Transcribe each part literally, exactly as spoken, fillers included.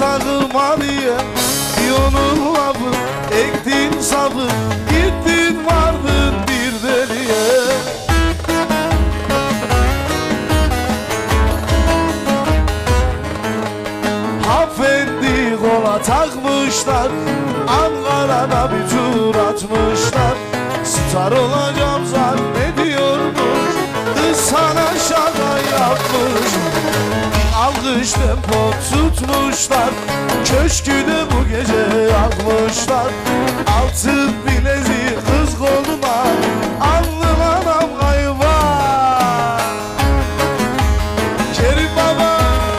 takılma diye Piyonun lafı ektin sabır gittin vardın bir deliye. Hanımefendi kola takmışlar Ankara'da bir tur atmışlar. Star olacağım zannediyormuş kız sana şaka yapmış. Alkış tempo tutmuşlar köşkü de bu gece yakmışlar. Altın bileziği kız koluma alnım anam kayba. Kerim baba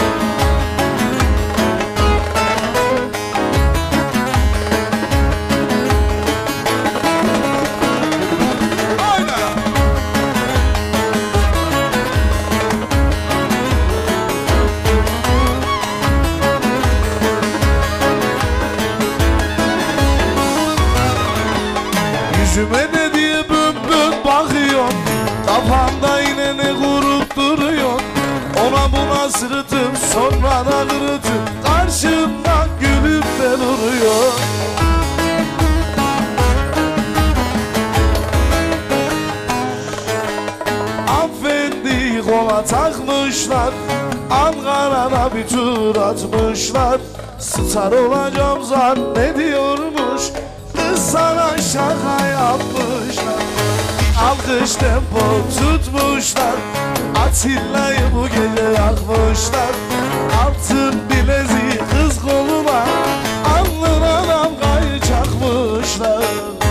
yüzüme ne diye bön bön bakıyorsun, kafamda yine ne kurup duruyorsun. Ona buna sırıtıp sonra da kırıtıp karşımda gülüp de duruyor. Hanımefendi kola takmışlar Ankara'da bir tur atmışlar. Star olacağım zannediyormuş kız sana şaka yapmışlar. Alkış tempo tutmuşlar Atilla'yı bu gece yakmışlar. Altın bileziği kız koluna alnına damgayı çakmışlar.